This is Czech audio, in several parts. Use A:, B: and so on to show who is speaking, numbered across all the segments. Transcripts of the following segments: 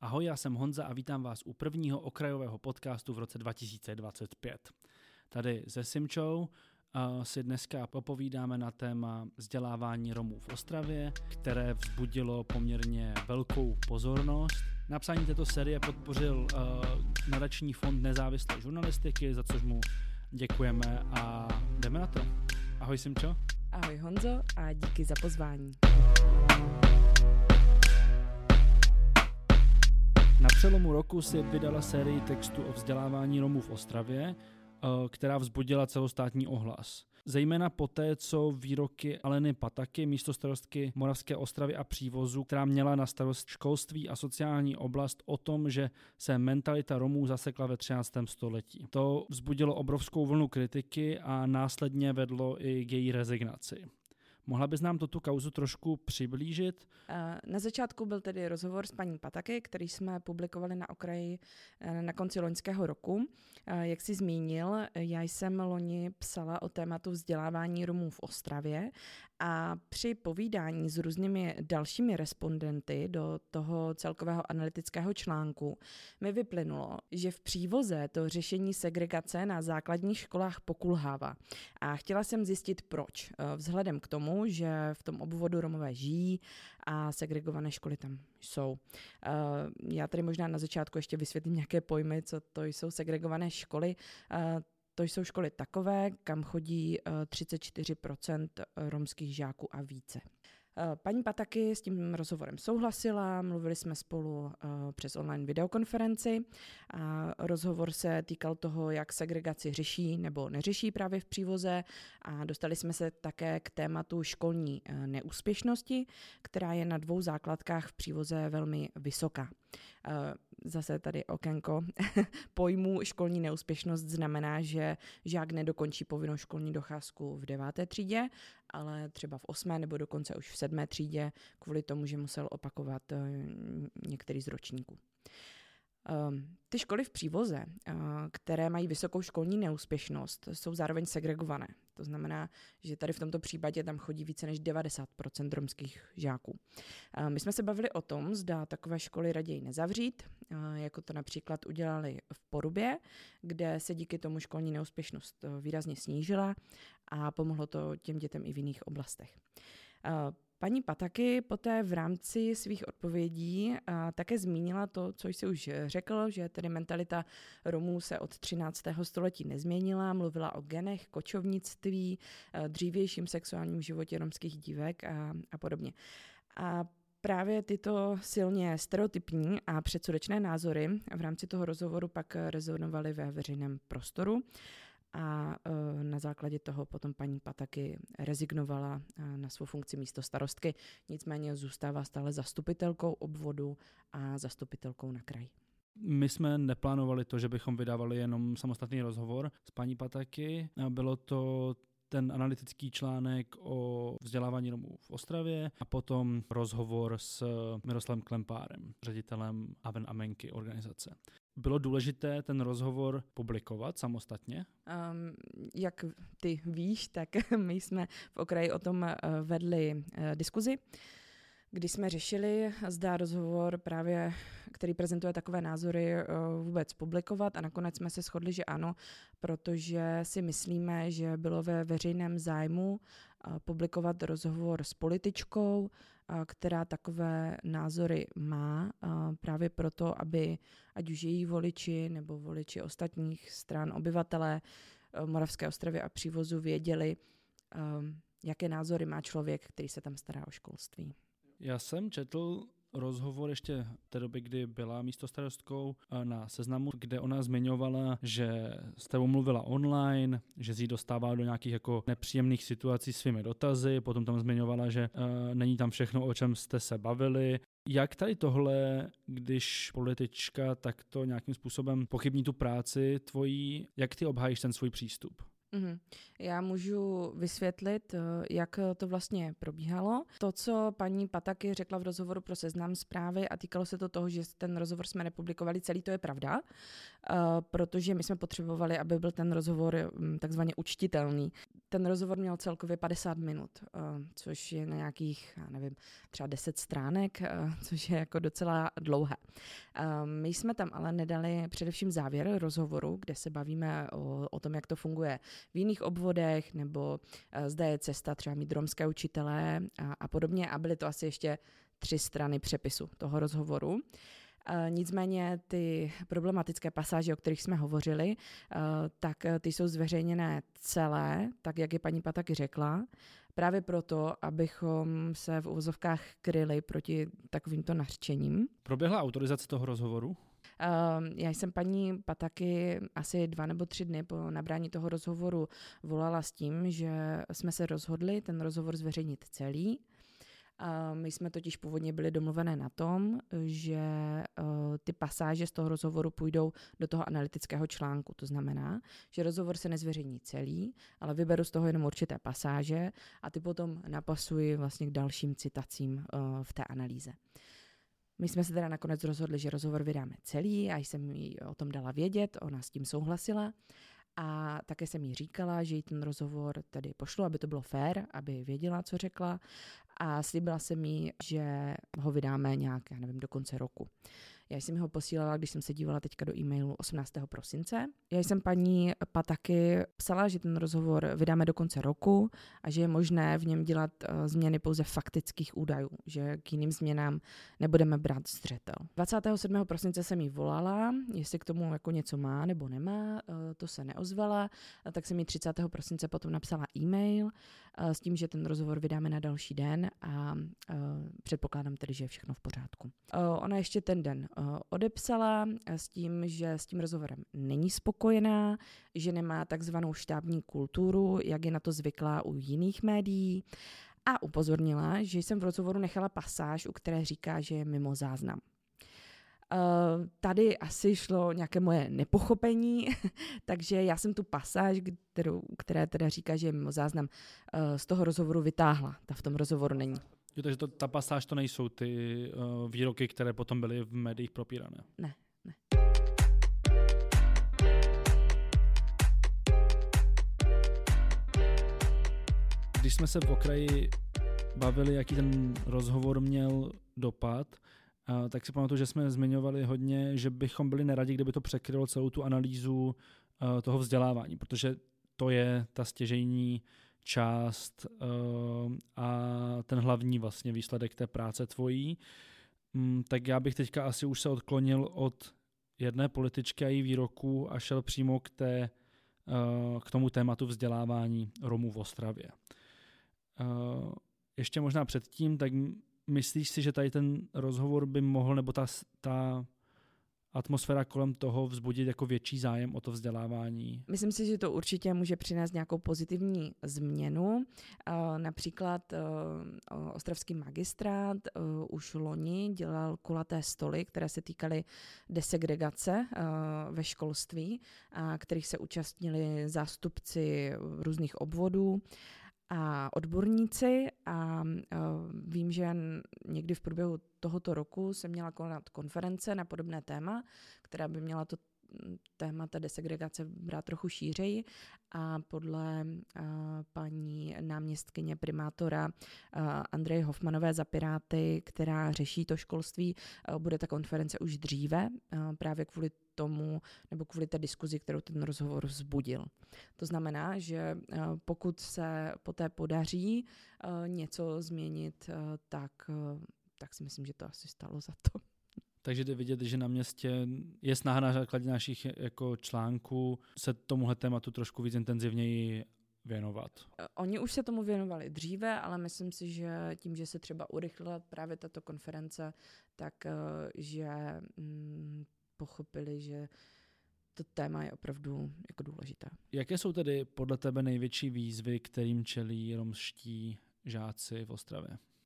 A: Ahoj, já jsem Honza a vítám vás u prvního okrajového podcastu v roce 2025. Tady se Simčou si dneska popovídáme na téma vzdělávání Romů v Ostravě, které vzbudilo poměrně velkou pozornost. Napsání této série podpořil nadační fond nezávislé žurnalistiky, za což mu děkujeme a jdeme na to. Ahoj Simčo.
B: Ahoj Honzo a díky za pozvání.
A: Na přelomu roku si vydala sérii textů o vzdělávání Romů v Ostravě, která vzbudila celostátní ohlas. Zejména poté, co výroky Aleny Pataky, místostarostky Moravské Ostravy a Přívozu, která měla na starost školství a sociální oblast, o tom, že se mentalita Romů zasekla ve 13. století. To vzbudilo obrovskou vlnu kritiky a následně vedlo i k její rezignaci. Mohla bys nám tu kauzu trošku přiblížit?
B: Na začátku byl tedy rozhovor s paní Pataky, který jsme publikovali na okraji na konci loňského roku. Jak jsi zmínil, já jsem loni psala o tématu vzdělávání Romů v Ostravě a při povídání s různými dalšími respondenty do toho celkového analytického článku mi vyplynulo, že v Přívoze to řešení segregace na základních školách pokulhává. A chtěla jsem zjistit proč. Vzhledem k tomu, že v tom obvodu Romové žijí a segregované školy tam jsou. Já tady možná na začátku ještě vysvětlím nějaké pojmy, co to jsou segregované školy. To jsou školy takové, kam chodí 34% romských žáků a více. Paní Pataky s tím rozhovorem souhlasila, mluvili jsme spolu přes online videokonferenci a rozhovor se týkal toho, jak segregaci řeší nebo neřeší právě v Přívoze a dostali jsme se také k tématu školní neúspěšnosti, která je na 2 základkách v Přívoze velmi vysoká. Zase tady okénko pojmu školní neúspěšnost znamená, že žák nedokončí povinnou školní docházku v 9. třídě, ale třeba v 8. nebo dokonce už v 7. třídě kvůli tomu, že musel opakovat některý z ročníků. Ty školy v Přívoze, které mají vysokou školní neúspěšnost, jsou zároveň segregované. To znamená, že tady v tomto případě tam chodí více než 90% romských žáků. My jsme se bavili o tom, zda takové školy raději nezavřít, jako to například udělali v Porubě, kde se díky tomu školní neúspěšnost výrazně snížila a pomohlo to těm dětem i v jiných oblastech. Paní Pataky poté v rámci svých odpovědí také zmínila to, co jsi už řekl, že tedy mentalita Romů se od 13. století nezměnila, mluvila o genech, kočovnictví, dřívějším sexuálním životě romských dívek a podobně. A právě tyto silně stereotypní a předsudečné názory v rámci toho rozhovoru pak rezonovaly ve veřejném prostoru. A na základě toho potom paní Pataky rezignovala na svou funkci místostarostky, nicméně zůstává stále zastupitelkou obvodu a zastupitelkou na kraji.
A: My jsme neplánovali to, že bychom vydávali jenom samostatný rozhovor s paní Pataky. Bylo to ten analytický článek o vzdělávání Romů v Ostravě a potom rozhovor s Miroslavem Klempárem, ředitelem Aven a Menky organizace. Bylo důležité ten rozhovor publikovat samostatně?
B: Jak ty víš, tak my jsme v okraji o tom vedli diskuzi, kdy jsme řešili, zda rozhovor právě, který prezentuje takové názory, vůbec publikovat a nakonec jsme se shodli, že ano, protože si myslíme, že bylo ve veřejném zájmu publikovat rozhovor s političkou, která takové názory má právě proto, aby ať už její voliči nebo voliči ostatních stran, obyvatelé Moravské Ostravy a Přívozu věděli, jaké názory má člověk, který se tam stará o školství.
A: Já jsem četl rozhovor ještě v té době, kdy byla místostarostkou na Seznamu, kde ona zmiňovala, že s tebou mluvila online, že jsi dostávala do nějakých jako nepříjemných situací svými dotazy, potom tam zmiňovala, že není tam všechno, o čem jste se bavili. Jak tady tohle, když politička takto nějakým způsobem pochybní tu práci tvojí, jak ty obhájíš ten svůj přístup?
B: Já můžu vysvětlit, jak to vlastně probíhalo. To, co paní Pataky řekla v rozhovoru pro Seznam Zprávy a týkalo se to toho, že ten rozhovor jsme nepublikovali celý, to je pravda, protože my jsme potřebovali, aby byl ten rozhovor takzvaně učtitelný. Ten rozhovor měl celkově 50 minut, což je na nějakých, já nevím, třeba 10 stránek, což je jako docela dlouhé. My jsme tam ale nedali především závěr rozhovoru, kde se bavíme o tom, jak to funguje v jiných obvodech, nebo zda je cesta třeba mít romské učitelé a podobně. A byly to asi ještě 3 strany přepisu toho rozhovoru. Nicméně ty problematické pasáže, o kterých jsme hovořili, tak ty jsou zveřejněné celé, tak jak je paní Pataky řekla, právě proto, abychom se v uvozovkách kryli proti takovýmto nařčením.
A: Proběhla autorizace toho rozhovoru?
B: Já jsem paní Pataky asi 2 nebo 3 dny po nabrání toho rozhovoru volala s tím, že jsme se rozhodli ten rozhovor zveřejnit celý. My jsme totiž původně byli domluvené na tom, že ty pasáže z toho rozhovoru půjdou do toho analytického článku. To znamená, že rozhovor se nezveřejní celý, ale vyberu z toho jenom určité pasáže a ty potom napasuji vlastně k dalším citacím v té analýze. My jsme se teda nakonec rozhodli, že rozhovor vydáme celý, já jsem jí o tom dala vědět, ona s tím souhlasila a také jsem jí říkala, že jí ten rozhovor tedy pošlu, aby to bylo fair, aby věděla, co řekla a slíbila jsem jí, že ho vydáme nějak, já nevím, do konce roku. Já jsem ho posílala, když jsem se dívala teďka do e-mailu 18. prosince. Já jsem paní Pataky psala, že ten rozhovor vydáme do konce roku a že je možné v něm dělat změny pouze faktických údajů, že k jiným změnám nebudeme brát zřetel. 27. prosince jsem jí volala, jestli k tomu jako něco má nebo nemá, to se neozvala, tak jsem jí 30. prosince potom napsala e-mail s tím, že ten rozhovor vydáme na další den a předpokládám tedy, že je všechno v pořádku. Ona ještě ten den odepsala s tím, že s tím rozhovorem není spokojená, že nemá takzvanou štábní kulturu, jak je na to zvyklá u jiných médií a upozornila, že jsem v rozhovoru nechala pasáž, u které říká, že je mimo záznam. Tady asi šlo nějaké moje nepochopení, takže já jsem tu pasáž, která teda říká, že je mimo záznam, z toho rozhovoru vytáhla. Ta v tom rozhovoru není.
A: Jo, takže ta pasáž to nejsou ty výroky, které potom byly v médiích propírané.
B: Ne.
A: Když jsme se v okraji bavili, jaký ten rozhovor měl dopad, tak si pamatuju, že jsme zmiňovali hodně, že bychom byli neradi, kdyby to překrylo celou tu analýzu toho vzdělávání, protože to je ta stěžejní část a ten hlavní vlastně výsledek té práce tvojí. Tak já bych teďka asi už se odklonil od jedné političky a její výroku a šel přímo k tomu tématu vzdělávání Romů v Ostravě. Ještě možná předtím, tak myslíš si, že tady ten rozhovor by mohl, nebo ta atmosféra kolem toho vzbudit jako větší zájem o to vzdělávání?
B: Myslím si, že to určitě může přinést nějakou pozitivní změnu. Například ostravský magistrát už loni dělal kulaté stoly, které se týkaly desegregace ve školství, kterých se účastnili zástupci různých obvodů a odborníci a vím, že někdy v průběhu tohoto roku se měla konat konference na podobné téma, která by měla to téma té desegregace brát trochu šířeji a podle paní náměstkyně primátora Andreje Hofmanové za Piráty, která řeší to školství, bude ta konference už dříve, právě kvůli tomu, nebo kvůli té diskuzi, kterou ten rozhovor vzbudil. To znamená, že pokud se poté podaří něco změnit, tak si myslím, že to asi stalo za to.
A: Takže jde vidět, že na městě je snaha na základě našich jako článků se tomuhle tématu trošku víc intenzivněji věnovat.
B: Oni už se tomu věnovali dříve, ale myslím si, že tím, že se třeba urychlila právě tato konference, tak že pochopili, že to téma je opravdu jako důležité.
A: Jaké jsou tedy podle tebe největší výzvy, kterým čelí romští žáci v Ostravě?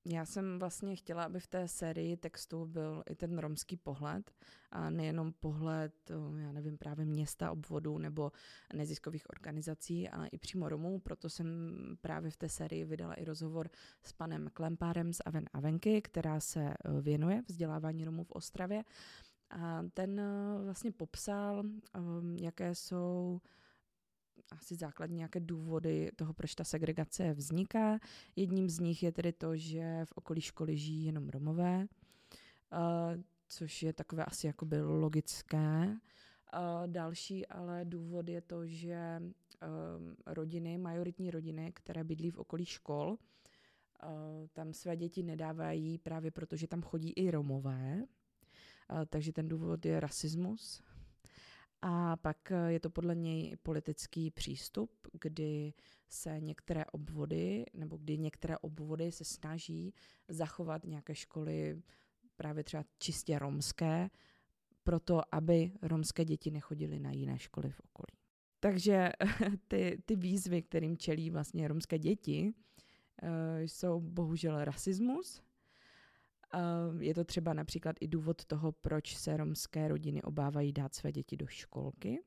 B: Já jsem vlastně chtěla, aby v té sérii textu byl i ten romský pohled a nejenom pohled, já nevím, právě města, obvodu nebo neziskových organizací, ale i přímo Romů, proto jsem právě v té sérii vydala i rozhovor s panem Klempárem z Aven Avenky, která se věnuje vzdělávání Romů v Ostravě. A ten vlastně popsal, jaké jsou asi základní nějaké důvody toho, proč ta segregace vzniká. Jedním z nich je tedy to, že v okolí školy žijí jenom Romové, což je takové asi jakoby logické. Další ale důvod je to, že rodiny, majoritní rodiny, které bydlí v okolí škol, tam své děti nedávají právě proto, že tam chodí i Romové. Takže ten důvod je rasismus. A pak je to podle něj politický přístup, kdy se některé obvody, nebo kdy některé obvody se snaží zachovat nějaké školy právě třeba čistě romské, proto aby romské děti nechodily na jiné školy v okolí. Takže ty výzvy, kterým čelí vlastně romské děti, jsou bohužel rasismus. Je to třeba například i důvod toho, proč se romské rodiny obávají dát své děti do školky.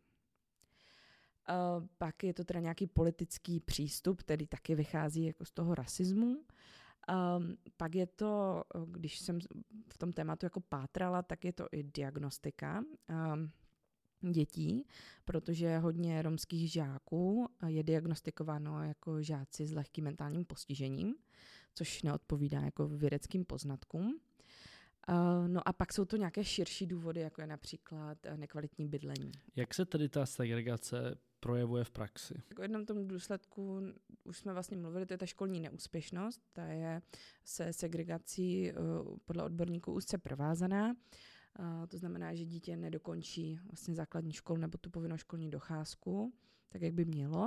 B: Pak je to teda nějaký politický přístup, který taky vychází jako z toho rasismu. Pak je to, když jsem v tom tématu jako pátrala, tak je to i diagnostika dětí, protože hodně romských žáků je diagnostikováno jako žáci s lehkým mentálním postižením, což neodpovídá jako vědeckým poznatkům. No a pak jsou to nějaké širší důvody, jako je například nekvalitní bydlení.
A: Jak se tedy ta segregace projevuje v praxi?
B: O jednom tom důsledku už jsme vlastně mluvili, to je ta školní neúspěšnost, ta je se segregací podle odborníků úzce provázaná. To znamená, že dítě nedokončí vlastně základní školu nebo tu povinnou školní docházku, tak jak by mělo.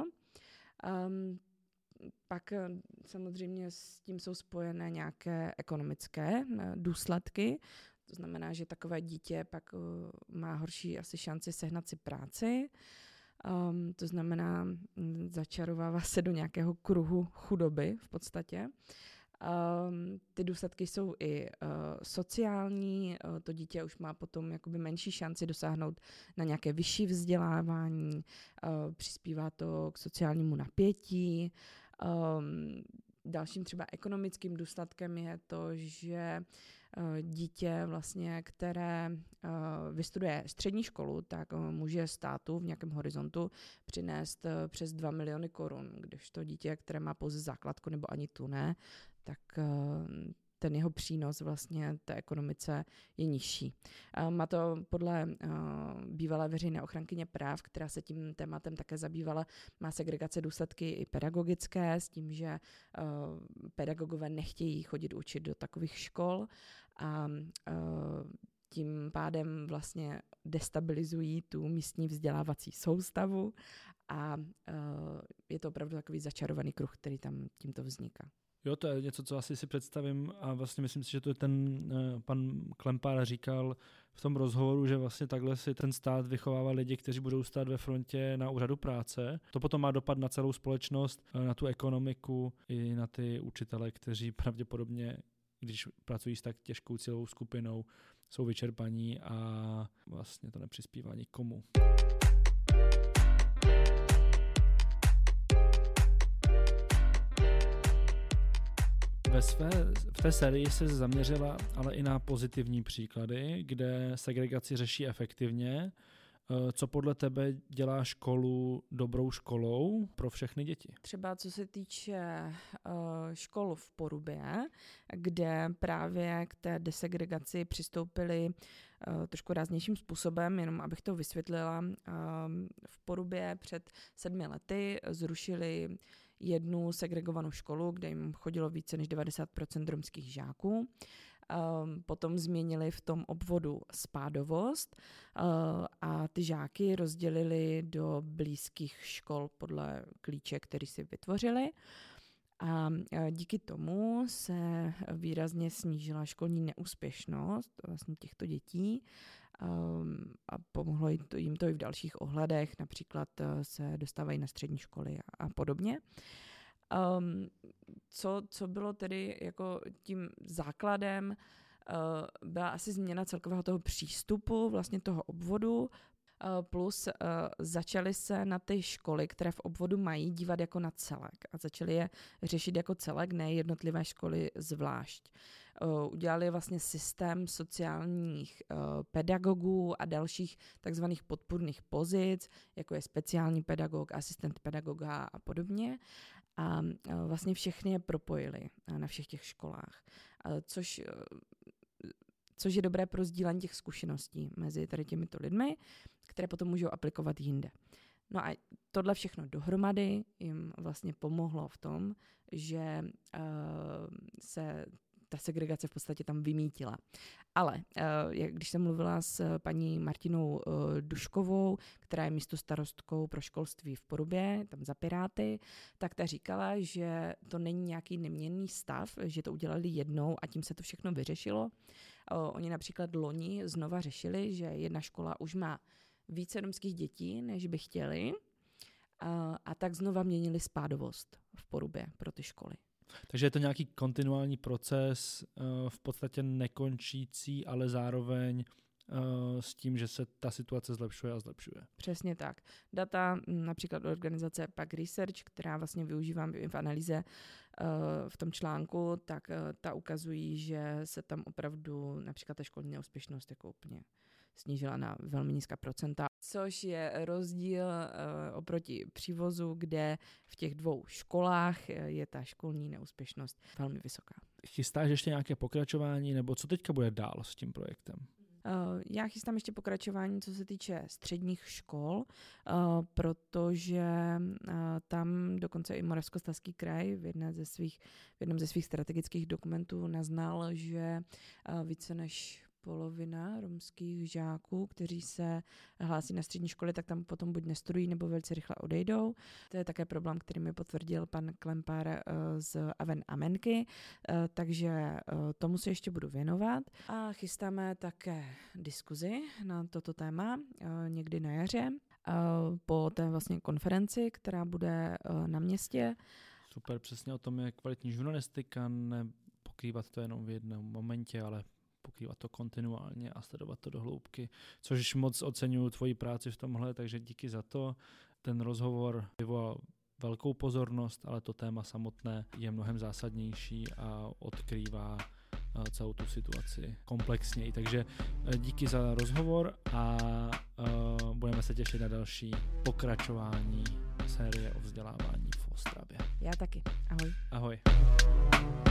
B: Pak samozřejmě s tím jsou spojené nějaké ekonomické důsledky. To znamená, že takové dítě pak má horší asi šanci sehnat si práci. To znamená, začarovává se do nějakého kruhu chudoby v podstatě. Ty důsledky jsou i sociální, to dítě už má potom jakoby menší šanci dosáhnout na nějaké vyšší vzdělávání, přispívá to k sociálnímu napětí. Dalším třeba ekonomickým důsledkem je to, že dítě vlastně, které vystuduje střední školu, tak může státu v nějakém horizontu přinést přes 2 miliony korun, kdežto dítě, které má pouze základku nebo ani tu ne, tak ten jeho přínos vlastně té ekonomice je nižší. Má to podle bývalé veřejné ochránkyně práv, která se tím tématem také zabývala, má segregace důsledky i pedagogické s tím, že pedagogové nechtějí chodit učit do takových škol a tím pádem vlastně destabilizují tu místní vzdělávací soustavu a je to opravdu takový začarovaný kruh, který tam tímto vzniká.
A: Jo, to je něco, co asi si představím a vlastně myslím si, že to je ten pan Klempár říkal v tom rozhovoru, že vlastně takhle si ten stát vychovává lidi, kteří budou stát ve frontě na úřadu práce. To potom má dopad na celou společnost, na tu ekonomiku i na ty učitele, kteří pravděpodobně, když pracují s tak těžkou cílovou skupinou, jsou vyčerpaní a vlastně to nepřispívá nikomu. V té sérii se zaměřila ale i na pozitivní příklady, kde segregaci řeší efektivně. Co podle tebe dělá školu dobrou školou pro všechny děti?
B: Třeba co se týče škol v Porubě, kde právě k té desegregaci přistoupili trošku ráznějším způsobem, jenom abych to vysvětlila. V Porubě před 7 lety zrušili jednu segregovanou školu, kde jim chodilo více než 90% romských žáků. Potom změnili v tom obvodu spádovost a ty žáky rozdělili do blízkých škol podle klíče, který si vytvořili. A díky tomu se výrazně snížila školní neúspěšnost vlastně těchto dětí a pomohlo jim to i v dalších ohledech, například se dostávají na střední školy a podobně. Co bylo tedy jako tím základem, byla asi změna celkového toho přístupu, vlastně toho obvodu, plus začaly se na ty školy, které v obvodu mají, dívat jako na celek a začaly je řešit jako celek, ne jednotlivé školy zvlášť. Udělali vlastně systém sociálních pedagogů a dalších takzvaných podpůrných pozic, jako je speciální pedagog, asistent pedagoga a podobně. A vlastně všechny je propojili na všech těch školách, což je dobré pro sdílení těch zkušeností mezi tady těmito lidmi, které potom můžou aplikovat jinde. No a tohle všechno dohromady jim vlastně pomohlo v tom, že se ta segregace v podstatě tam vymítila. Ale když jsem mluvila s paní Martinou Duškovou, která je místostarostkou pro školství v Porubě, tam za Piráty, tak ta říkala, že to není nějaký neměnný stav, že to udělali jednou a tím se to všechno vyřešilo. Oni například loni znova řešili, že jedna škola už má více romských dětí, než by chtěli, a tak znova měnili spádovost v Porubě pro ty školy.
A: Takže je to nějaký kontinuální proces, v podstatě nekončící, ale zároveň s tím, že se ta situace zlepšuje a zlepšuje.
B: Přesně tak. Data například organizace PAC Research, která vlastně využívám v analýze v tom článku, tak ta ukazují, že se tam opravdu například ta školní neúspěšnost jako úplně snížila na velmi nízká procenta, což je rozdíl oproti přívozu, kde v těch 2 školách je ta školní neúspěšnost velmi vysoká.
A: Chystáš ještě nějaké pokračování, nebo co teďka bude dál s tím projektem?
B: Já chystám ještě pokračování, co se týče středních škol, protože tam dokonce i Moravskoslezský kraj v jednom ze svých strategických dokumentů naznal, že více než polovina romských žáků, kteří se hlásí na střední školy, tak tam potom buď nestudují, nebo velice rychle odejdou. To je také problém, který mi potvrdil pan Klempar z Aven Amenky, takže tomu se ještě budu věnovat. A chystáme také diskuzi na toto téma někdy na jaře po té vlastně konferenci, která bude na městě.
A: Super, přesně o tom je kvalitní žurnalistika, nepokrývat to jenom v jednom momentě, ale pokrývat to kontinuálně a sledovat to do hloubky, což moc oceňuju tvoji práci v tomhle, takže díky za to. Ten rozhovor vyvolal velkou pozornost, ale to téma samotné je mnohem zásadnější a odkrývá celou tu situaci komplexněji. Takže díky za rozhovor a budeme se těšit na další pokračování série o vzdělávání v Ostravě.
B: Já taky. Ahoj.
A: Ahoj.